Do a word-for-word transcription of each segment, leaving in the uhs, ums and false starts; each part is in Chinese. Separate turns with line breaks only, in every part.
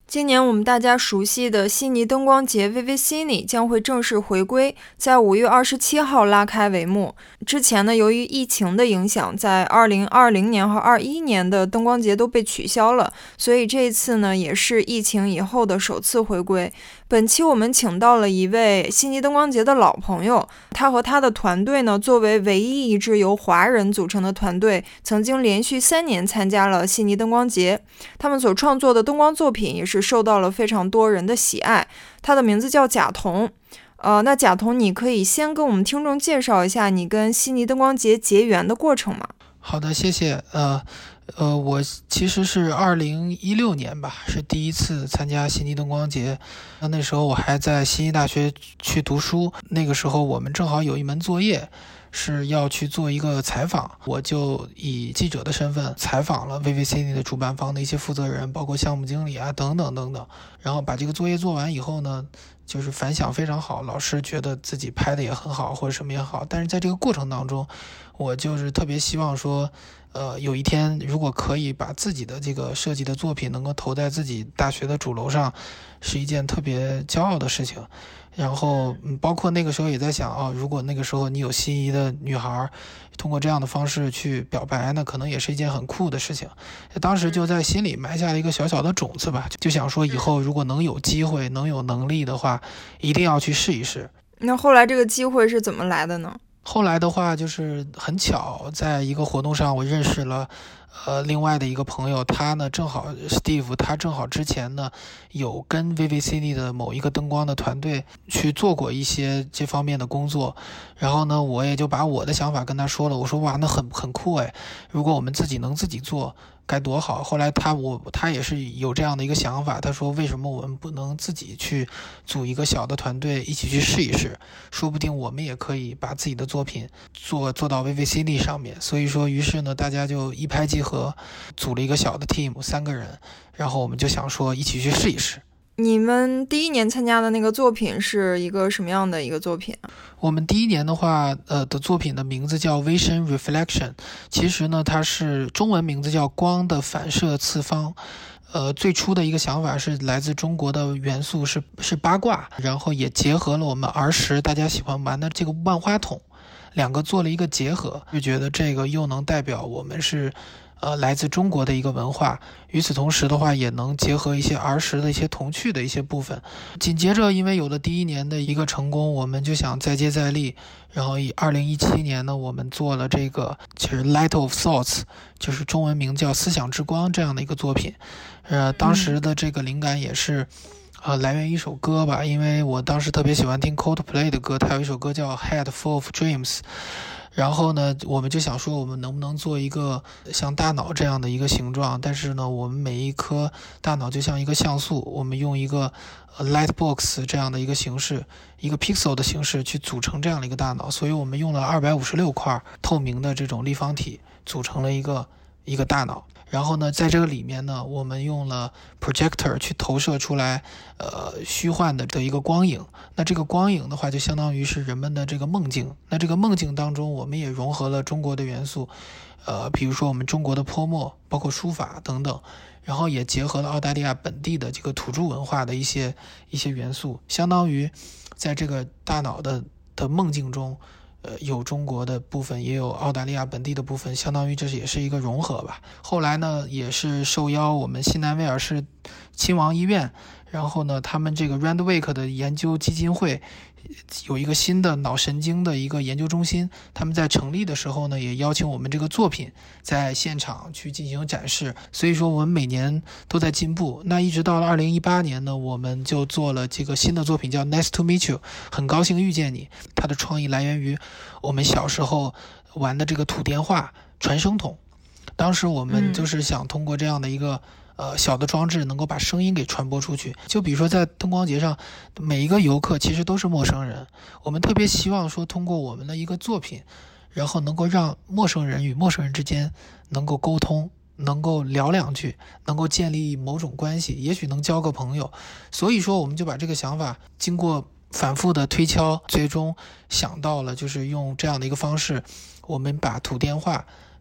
今年我们大家熟悉的悉尼灯光节 V V Cine 将会正式回归，在五月二十七号拉开帷幕。之前呢，由于疫情的影响，在二零二零年和二一年的灯光节都被取消了，所以这一次呢，也是疫情以后的首次回归。本期我们请到了一位悉尼灯光节的老朋友，他和他的团队呢，作为唯一一支由华人组成的团队，曾经连续三年参加了悉尼灯光节。他们所创作的灯光作品也是受到了非常多人的喜爱。他的名字叫贾彤。呃，那贾彤，你可以先跟我们听众介绍一下你跟悉尼灯光节结缘的过程吗？
好的，谢谢。呃呃，我其实是二零一六年吧，是第一次参加悉尼灯光节。那那时候我还在悉尼大学去读书，那个时候我们正好有一门作业是要去做一个采访，我就以记者的身份采访了 V V Cine 的主办方的一些负责人，包括项目经理啊等等等等。然后把这个作业做完以后呢，就是反响非常好，老师觉得自己拍的也很好，或者什么也好。但是在这个过程当中，我就是特别希望说，呃，有一天如果可以把自己的这个设计的作品能够投在自己大学的主楼上，是一件特别骄傲的事情。然后，嗯，包括那个时候也在想啊，如果那个时候你有心仪的女孩，通过这样的方式去表白，那可能也是一件很酷的事情。当时就在心里埋下了一个小小的种子吧，就想说以后如果能有机会，能有能力的话，一定要去试一试。
那后来这个机会是怎么来的呢？
后来的话就是很巧，在一个活动上我认识了呃，另外的一个朋友，他呢正好 Steve， 他正好之前呢有跟 V V Cine 的某一个灯光的团队去做过一些这方面的工作，然后呢我也就把我的想法跟他说了，我说哇那很很酷哎，如果我们自己能自己做该多好。后来他我他也是有这样的一个想法，他说为什么我们不能自己去组一个小的团队一起去试一试，说不定我们也可以把自己的作品做做到 V V Cine 上面。所以说于是呢大家就一拍即合，组了一个小的 team 三个人，然后我们就想说一起去试一试。
你们第一年参加的那个作品是一个什么样的一个作品啊？
我们第一年的话，呃的作品的名字叫 Vision Reflection， 其实呢它是中文名字叫光的反射次方。呃，最初的一个想法是来自中国的元素是是八卦，然后也结合了我们儿时大家喜欢玩的这个万花筒，两个做了一个结合，就觉得这个又能代表我们是呃，来自中国的一个文化，与此同时的话，也能结合一些儿时的一些童趣的一些部分。紧接着，因为有了第一年的一个成功，我们就想再接再厉。然后以二零一七年呢，我们做了这个就是 Light of Thoughts， 就是中文名叫思想之光这样的一个作品。呃，当时的这个灵感也是。呃，来源于一首歌吧，因为我当时特别喜欢听 Coldplay 的歌，它有一首歌叫 Head Full of Dreams。然后呢，我们就想说，我们能不能做一个像大脑这样的一个形状？但是呢，我们每一颗大脑就像一个像素，我们用一个 Lightbox 这样的一个形式，一个 pixel 的形式去组成这样的一个大脑。所以我们用了二百五十六块透明的这种立方体，组成了一个一个大脑。然后呢，在这个里面呢，我们用了 projector 去投射出来，呃，虚幻的的一个光影。那这个光影的话，就相当于是人们的这个梦境。那这个梦境当中，我们也融合了中国的元素，呃，比如说我们中国的泼墨，包括书法等等，然后也结合了澳大利亚本地的这个土著文化的一些一些元素，相当于在这个大脑的的梦境中。呃，有中国的部分，也有澳大利亚本地的部分，相当于这也是一个融合吧。后来呢，也是受邀我们西南威尔士亲王医院，然后呢，他们这个 Randwick 的研究基金会有一个新的脑神经的一个研究中心，他们在成立的时候呢，也邀请我们这个作品在现场去进行展示。所以说我们每年都在进步。那一直到了二零一八年呢，我们就做了这个新的作品叫 Nice to meet you， 很高兴遇见你。它的创意来源于我们小时候玩的这个土电话传声筒。当时我们就是想通过这样的一个、嗯、呃小的装置能够把声音给传播出去。就比如说在灯光节上，每一个游客其实都是陌生人，我们特别希望说通过我们的一个作品，然后能够让陌生人与陌生人之间能够沟通，能够聊两句，能够建立某种关系，也许能交个朋友。所以说我们就把这个想法经过反复的推敲，最终想到了就是用这样的一个方式，我们把土电话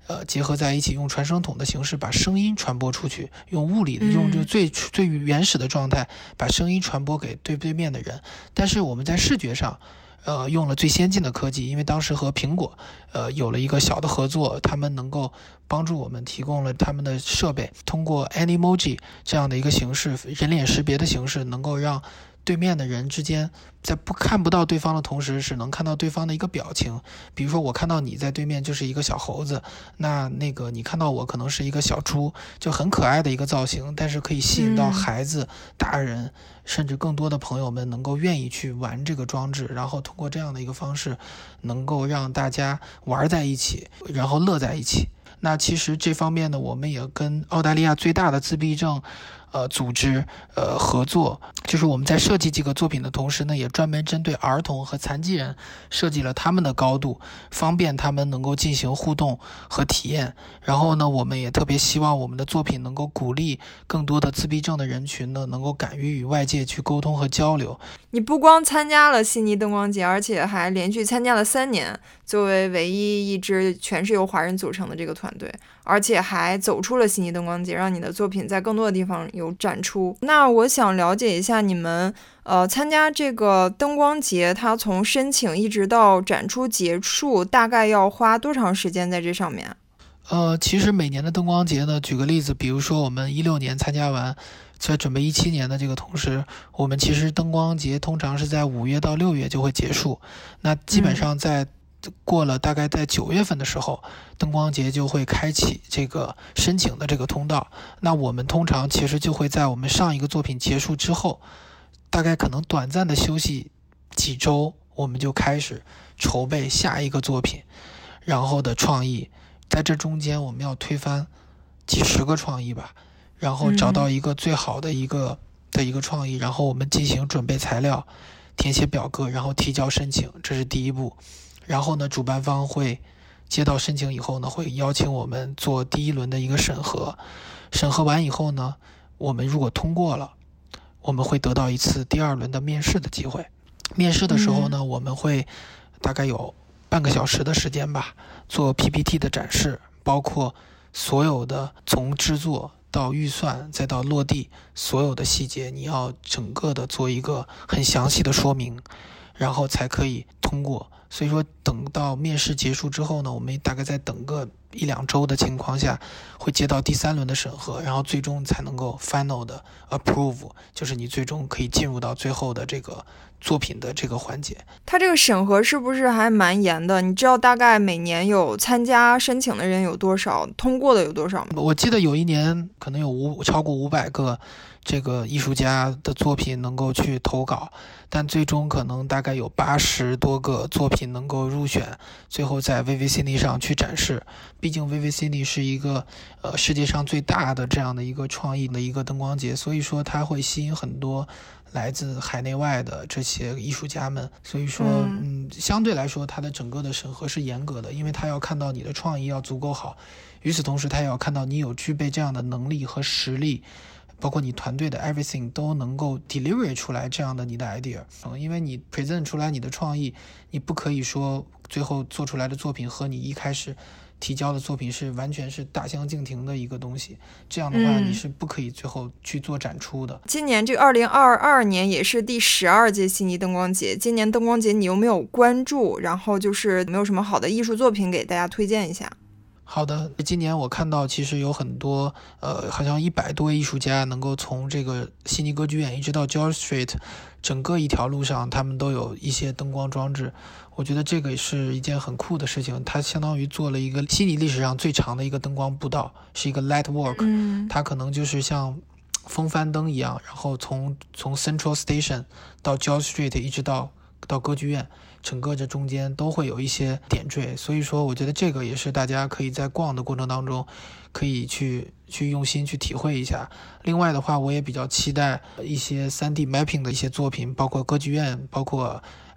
呃结合在一起，用传声筒的形式把声音传播出去，用物理的用这最最原始的状态把声音传播给对对面的人。但是我们在视觉上呃，用了最先进的科技，因为当时和苹果呃有了一个小的合作，他们能够帮助我们提供了他们的设备，通过 Animoji 这样的一个形式，人脸识别的形式，能够让对面的人之间在不看不到对方的同时是能看到对方的一个表情。比如说我看到你在对面就是一个小猴子，那那个你看到我可能是一个小猪，就很可爱的一个造型，但是可以吸引到孩子、嗯、大人甚至更多的朋友们能够愿意去玩这个装置，然后通过这样的一个方式能够让大家玩在一起，然后乐在一起。那其实这方面呢，我们也跟澳大利亚最大的自闭症呃组织呃合作，就是我们在设计这个作品的同时呢，也专门针对儿童和残疾人设计了他们的高度，方便他们能够进行互动和体验。然后呢，我们也特别希望我们的作品能够鼓励更多的自闭症的人群呢，能够敢于与外界去沟通和交流。
你不光参加了悉尼灯光节，而且还连续参加了三年，作为唯一一支全是由华人组成的这个团队，而且还走出了悉尼灯光节，让你的作品在更多的地方有展出。那我想了解一下，你们呃参加这个灯光节，它从申请一直到展出结束，大概要花多长时间在这上面？
呃，其实每年的灯光节呢，举个例子，比如说我们一六年参加完，在准备一七年的这个同时，我们其实灯光节通常是在五月到六月就会结束。那基本上在过了大概在九月份的时候，灯光节就会开启这个申请的这个通道。那我们通常其实就会在我们上一个作品结束之后，大概可能短暂的休息几周，我们就开始筹备下一个作品，然后的创意。在这中间我们要推翻几十个创意吧，然后找到一个最好的一个、嗯、的一个创意，然后我们进行准备材料，填写表格，然后提交申请，这是第一步。然后呢，主办方会接到申请以后呢，会邀请我们做第一轮的一个审核，审核完以后呢，我们如果通过了，我们会得到一次第二轮的面试的机会。面试的时候呢、嗯、我们会大概有半个小时的时间吧，做 P P T 的展示，包括所有的从制作到预算再到落地所有的细节，你要整个的做一个很详细的说明，然后才可以通过。所以说等到面试结束之后呢，我们大概在等个一两周的情况下会接到第三轮的审核，然后最终才能够 final 的 approve， 就是你最终可以进入到最后的这个作品的这个环节。
它这个审核是不是还蛮严的？你知道大概每年有参加申请的人有多少，通过的有多少吗？
我记得有一年可能有五超过五百个这个艺术家的作品能够去投稿，但最终可能大概有八十多个作品能够入选，最后在 V V C N Y 上去展示。毕竟 V V C N Y 是一个呃世界上最大的这样的一个创意的一个灯光节，所以说它会吸引很多来自海内外的这些艺术家们。所以说嗯, 嗯，相对来说它的整个的审核是严格的，因为它要看到你的创意要足够好，与此同时它也要看到你有具备这样的能力和实力，包括你团队的 everything 都能够 deliver 出来这样的你的 idea。 因为你 present 出来你的创意，你不可以说最后做出来的作品和你一开始提交的作品是完全是大相径庭的一个东西，这样的话你是不可以最后去做展出的、嗯、
今年这个二零二二年也是第十二届悉尼灯光节，今年灯光节你有没有关注，然后就是有没有什么好的艺术作品给大家推荐一下？
好的，今年我看到其实有很多呃，好像一百多位艺术家能够从这个悉尼歌剧院一直到 George Street 整个一条路上，他们都有一些灯光装置。我觉得这个是一件很酷的事情，它相当于做了一个悉尼历史上最长的一个灯光步道，是一个 light walk、嗯、它可能就是像风帆灯一样，然后从从 Central Station 到 George Street 一直到到歌剧院，整个这中间都会有一些点缀，所以说我觉得这个也是大家可以在逛的过程当中可以去去用心去体会一下。另外的话，我也比较期待一些 三 D mapping 的一些作品，包括歌剧院，包括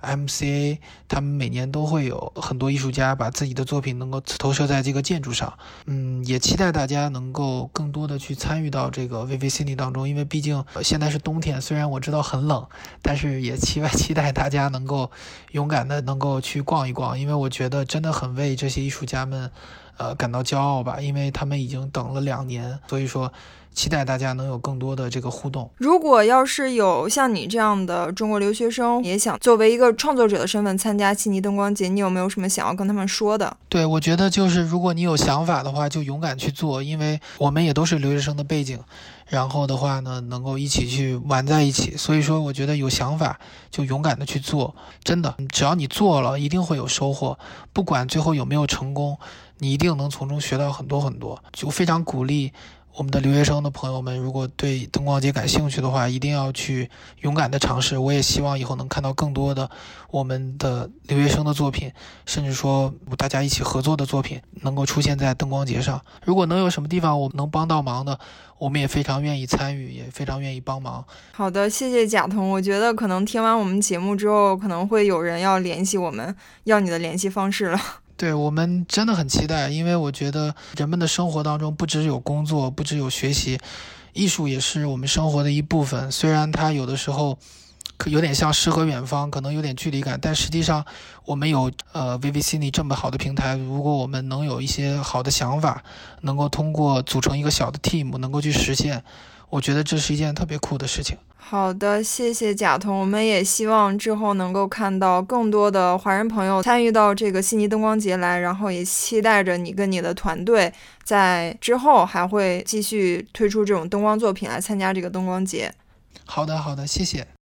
M C A， 他们每年都会有很多艺术家把自己的作品能够投射在这个建筑上。嗯，也期待大家能够更多的去参与到这个 V V Cine 当中，因为毕竟现在是冬天，虽然我知道很冷，但是也期待期待大家能够勇敢的能够去逛一逛，因为我觉得真的很为这些艺术家们呃感到骄傲吧，因为他们已经等了两年，所以说期待大家能有更多的这个互动。
如果要是有像你这样的中国留学生也想作为一个创作者的身份参加悉尼灯光节，你有没有什么想要跟他们说的？
对，我觉得就是如果你有想法的话就勇敢去做，因为我们也都是留学生的背景，然后的话呢能够一起去玩在一起，所以说我觉得有想法就勇敢的去做，真的只要你做了一定会有收获，不管最后有没有成功，你一定能从中学到很多很多。就非常鼓励我们的留学生的朋友们，如果对灯光节感兴趣的话，一定要去勇敢的尝试。我也希望以后能看到更多的我们的留学生的作品，甚至说大家一起合作的作品能够出现在灯光节上。如果能有什么地方我们能帮到忙的，我们也非常愿意参与，也非常愿意帮忙。
好的，谢谢贾彤。我觉得可能听完我们节目之后，可能会有人要联系我们，要你的联系方式了。
对，我们真的很期待，因为我觉得人们的生活当中不只有工作，不只有学习，艺术也是我们生活的一部分。虽然它有的时候可有点像诗和远方，可能有点距离感，但实际上我们有呃 V V Cine 这么好的平台，如果我们能有一些好的想法，能够通过组成一个小的 team 能够去实现，我觉得这是一件特别酷的事情。
好的，谢谢贾彤。我们也希望之后能够看到更多的华人朋友参与到这个悉尼灯光节来，然后也期待着你跟你的团队在之后还会继续推出这种灯光作品来参加这个灯光节。
好的，好的，谢谢。